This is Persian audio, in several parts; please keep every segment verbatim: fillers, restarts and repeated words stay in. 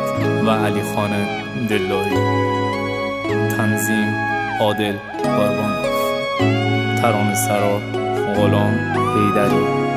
و علی خان دلداری. تنظیم عادل قربانوف. ترانه سرا غلام حیدری.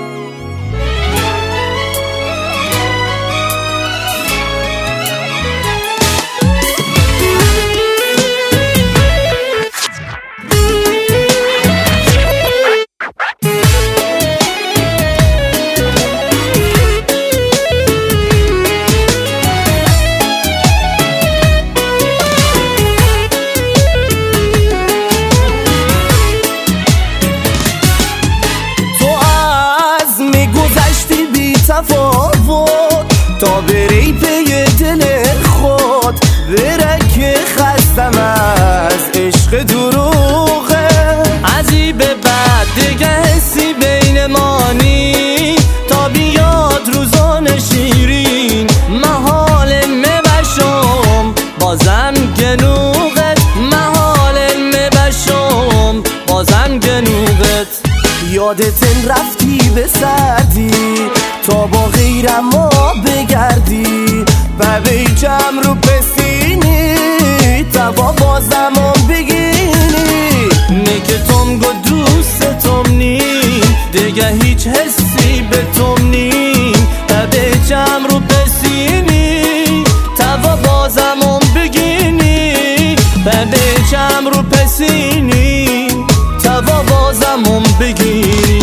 تفاوت تا بری پی دل خود، بره که خستم از عشق دروغه. ازی به بعد دیگه حسی بین مانی، تا بیاد روزان شیرین محال میبشم بازم گنوغت، محال میبشم بازم گنوغت. یادتن رفتی به سردی تا با غیرم ما بگردی، و بیچم رو پسینی تا با بازم بگینی. میگه تم گو دوستم نی دیگه هیچ حسی به تم نی، و بیچم رو پسینی تا با بازم بگینی، و بیچم رو پسینی تا با بازم بگینی.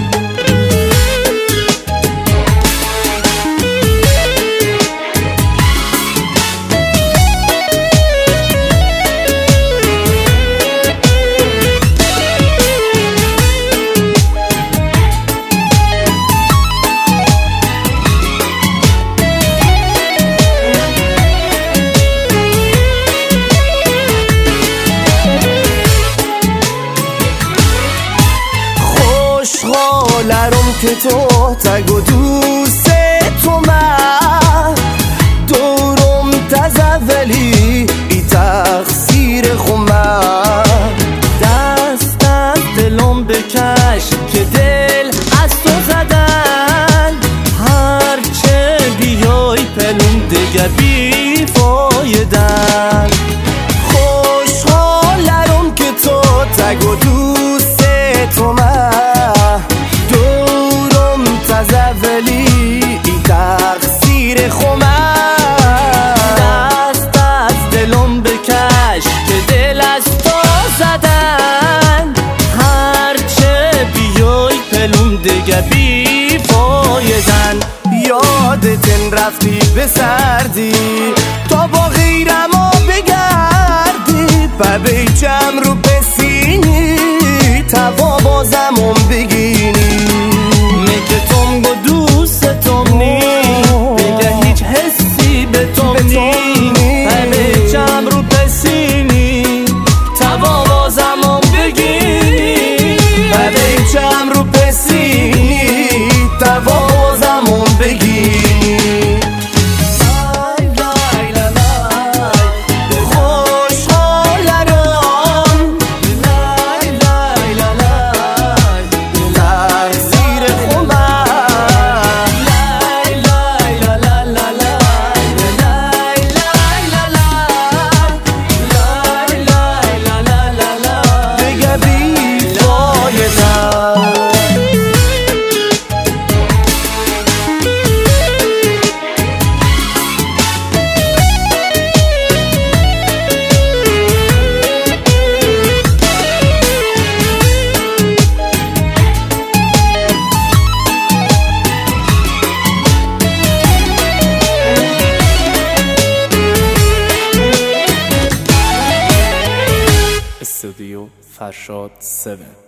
خوشحالم که تو تگ و دوست تو من دورم تزولی ای تقصیر خمم. دست از دلم بکش که دل از تو زدن، هرچه بیای پلون دیگه بی فایدن. خوشحالم که تو تگ و دوست تو من دورم تزولی ای تقصیر خمم. دست از دلم بکش که دل از تو زدن، هرچه بیای پلوم دیگه بی فایدن. یادتن رفتی به سردی تا با غیرم بگردی، و بیچم رو بسینی تا با بازم بگینی. میگه تم گو دوستم نی دیگه هیچ حسی به تم نی، همه چم رو پسینی تا با بازم بگینی، همه چم رو پسینی تا با بازم بگینی. استودیو فرشاد هفت.